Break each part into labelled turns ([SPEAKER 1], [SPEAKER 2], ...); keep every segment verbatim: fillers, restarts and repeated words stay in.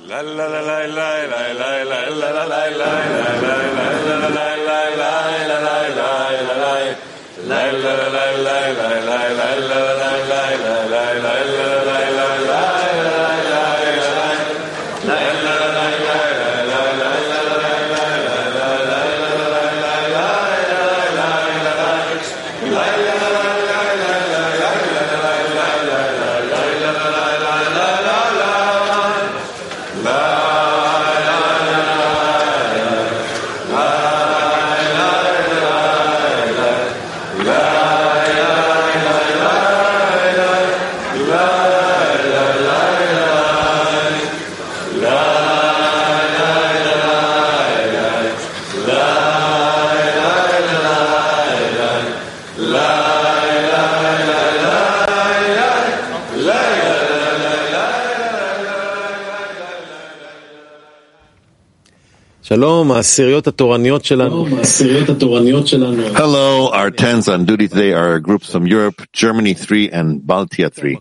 [SPEAKER 1] Hello, our
[SPEAKER 2] tens on duty today are groups from Europe, Germany three, and Baltia three.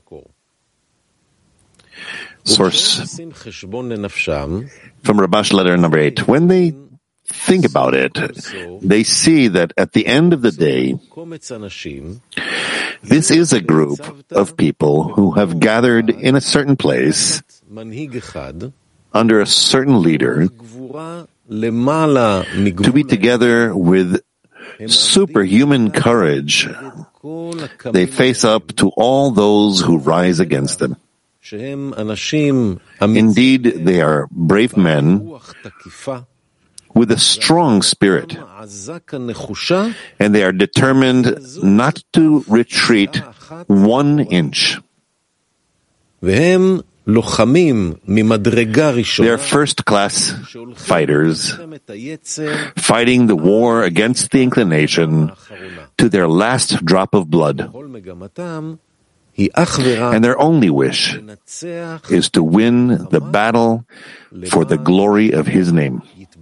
[SPEAKER 2] Source from Rabash letter number eight. When they think about it, they see that at the end of the day, this is a group of people who have gathered in a certain place under a certain leader to be together with superhuman courage. They face up to all those who rise against them. Indeed, they are brave men with a strong spirit, and they are determined not to retreat one inch. They are first-class fighters, fighting the war against the inclination to their last drop of blood. And their only wish is to win the battle for the glory of His name.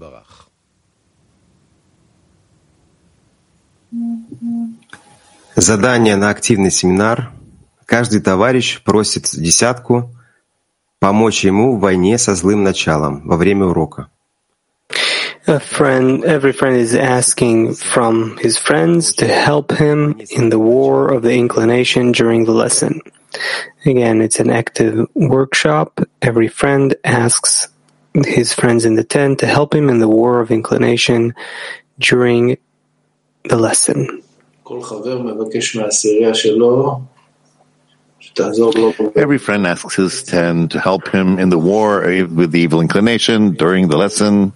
[SPEAKER 3] Задание на активный семинар. Каждый товарищ просит десятку помочь ему в войне со злым началом во время урока.
[SPEAKER 4] A friend, every friend is asking from his friends to help him in the war of the inclination during the lesson. Again, it's an active workshop. Every friend asks his friends in the tent to help him in the war of inclination during the lesson.
[SPEAKER 2] Every friend asks his ten to help him in the war with the evil inclination during the lesson.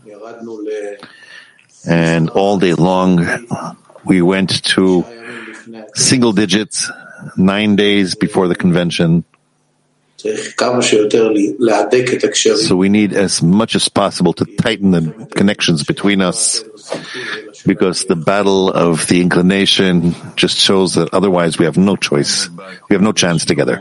[SPEAKER 2] And all day long, we went to single digits, nine days before the convention. So we need as much as possible to tighten the connections between us, because the battle of the inclination just shows that otherwise we have no choice. We have no chance together.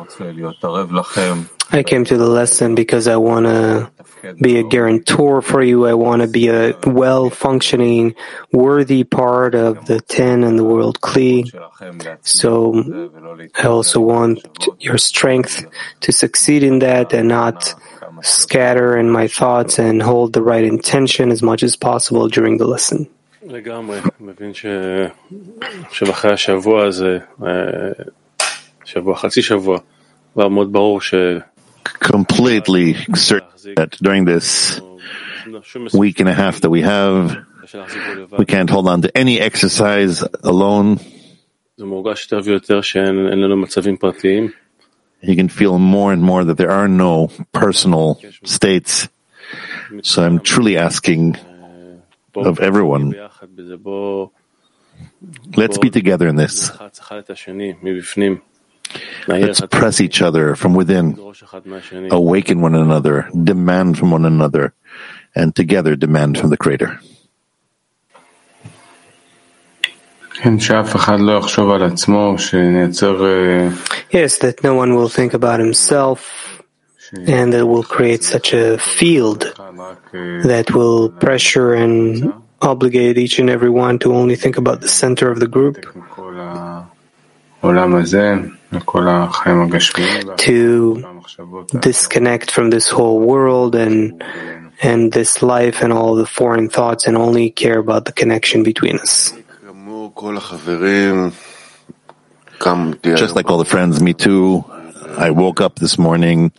[SPEAKER 4] I came to the lesson because I want to be a guarantor for you. I want to be a well-functioning, worthy part of the ten and the world Kli. So I also want your strength to succeed in that and not scatter in my thoughts, and hold the right intention as much as possible during the lesson.
[SPEAKER 5] לגמרי, מבין שאחרי השבוע הזה, שבוע, חצי שבוע, כבר מאוד ברור ש...
[SPEAKER 2] Completely certain that during this week and a half that we have, we can't hold on to any exercise alone.
[SPEAKER 5] זה מורגש יותר ויותר שאין לנו מצבים פרטיים.
[SPEAKER 2] You can feel more and more that there are no personal states. So I'm truly asking of everyone, let's be together in this. Let's press each other from within, awaken one another, demand from one another, and together demand from the Creator.
[SPEAKER 4] Yes, that no one will think about himself, and that will create such a field that will pressure and obligate each and every one to only think about the center of the group. to disconnect from this whole world and and this life and all the foreign thoughts and only care about the connection between us.
[SPEAKER 2] Just like all the friends, me too, I woke up this morning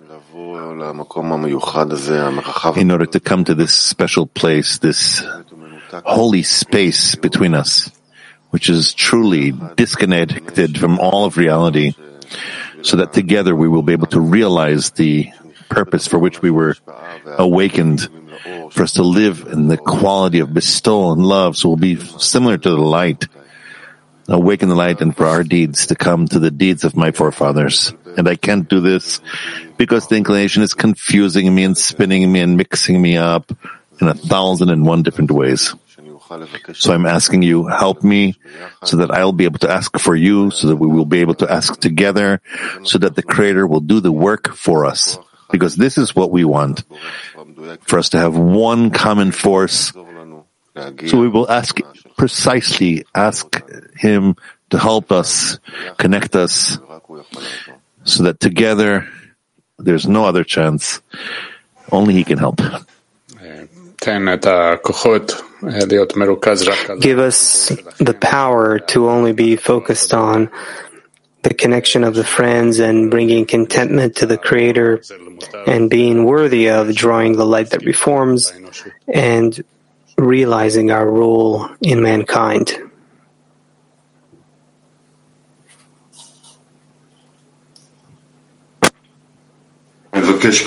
[SPEAKER 2] in order to come to this special place, this holy space between us, which is truly disconnected from all of reality, so that together we will be able to realize the purpose for which we were awakened, for us to live in the quality of bestowal and love, so we'll be similar to the light, awaken the light, and for our deeds to come to the deeds of my forefathers. And I can't do this because the inclination is confusing me and spinning me and mixing me up in a thousand and one different ways. So I'm asking you, help me so that I'll be able to ask for you, so that we will be able to ask together, so that the Creator will do the work for us. Because this is what we want, for us to have one common force. So we will ask precisely, ask Him to help us, connect us, so that together there's no other chance. Only He can help.
[SPEAKER 4] Give us the power to only be focused on the connection of the friends and bringing contentment to the Creator and being worthy of drawing the light that reforms and realizing our role in mankind.
[SPEAKER 2] We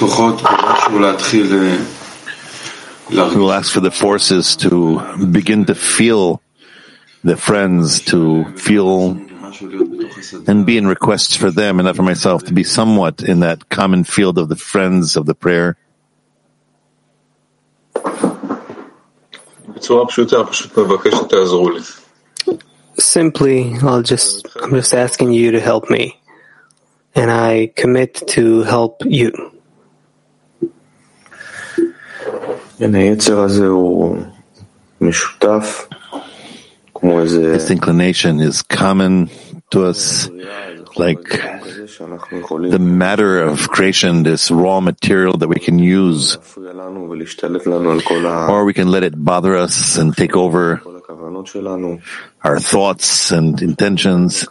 [SPEAKER 2] will ask for the forces to begin to feel the friends, to feel and be in requests for them and not for myself, to be somewhat in that common field of the friends of the prayer.
[SPEAKER 4] Simply, I'll just, I'm just asking you to help me, and I commit to help you.
[SPEAKER 2] This inclination is common to us, like the matter of creation, this raw material that we can use, or we can let it bother us and take over our thoughts and intentions,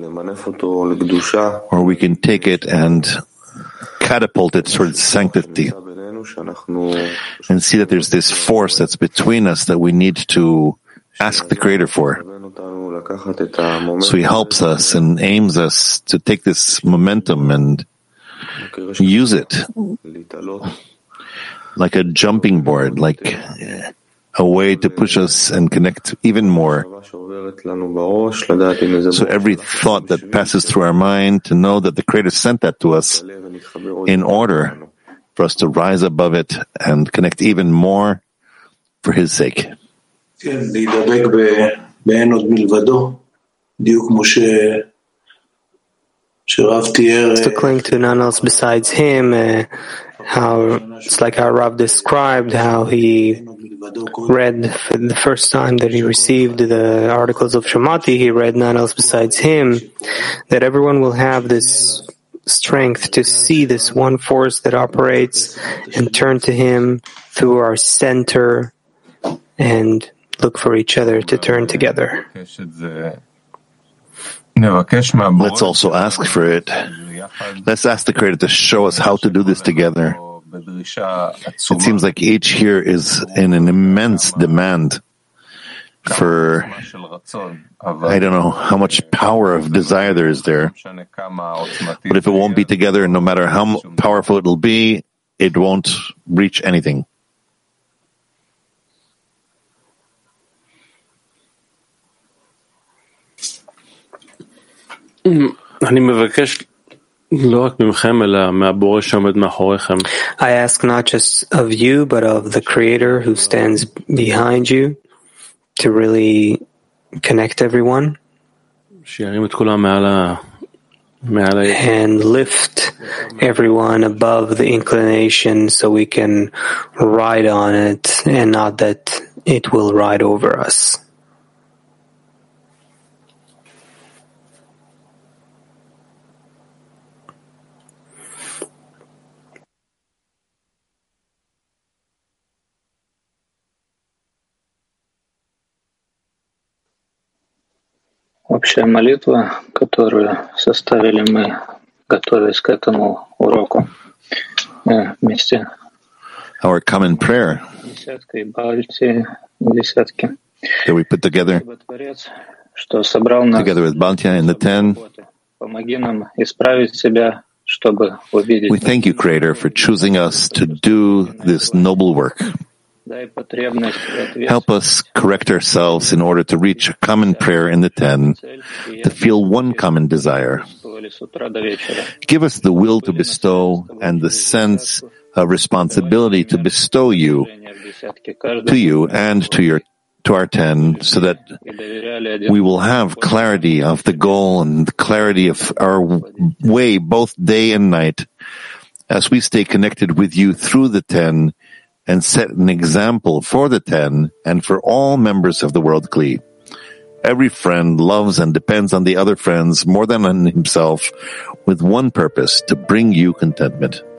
[SPEAKER 2] or we can take it and catapult it towards sanctity and see that there's this force that's between us that we need to ask the Creator for. So He helps us and aims us to take this momentum and use it like a jumping board, like a way to push us and connect even more. So every thought that passes through our mind, to know that the Creator sent that to us in order for us to rise above it and connect even more for His sake.
[SPEAKER 4] To cling to none else besides Him, uh, how it's like how Rav described how he read for the first time that he received the articles of Shamati, he read none else besides Him, that everyone will have this strength to see this one force that operates and turn to Him through our center and look for each other to turn together.
[SPEAKER 2] Let's also ask for it. Let's ask the Creator to show us how to do this together. It seems like each here is in an immense demand for, I don't know how much power of desire there is there. But if it won't be together, no matter how powerful it will be, it won't reach anything.
[SPEAKER 4] I ask not just of you, but of the Creator who stands behind you, to really connect everyone and lift everyone above the inclination so we can ride on it and not that it will ride over us.
[SPEAKER 6] Общая молитва, которую составили мы, готовясь к этому уроку вместе.
[SPEAKER 2] Our common prayer
[SPEAKER 6] Десятка и Балтии, десятки.
[SPEAKER 2] that we put together,
[SPEAKER 6] Что собрал нас.
[SPEAKER 2] together with Baltia and the Ten.
[SPEAKER 6] Помоги нам исправить себя, чтобы увидеть.
[SPEAKER 2] We thank you, Creator, for choosing us to do this noble work. Help us correct ourselves in order to reach a common prayer in the Ten, to feel one common desire. Give us the will to bestow and the sense of responsibility to bestow you, to you and to your to our ten, so that we will have clarity of the goal and clarity of our way both day and night as we stay connected with you through the ten and set an example for the ten and for all members of the World Kli. Every friend loves and depends on the other friends more than on himself, with one purpose: to bring you contentment.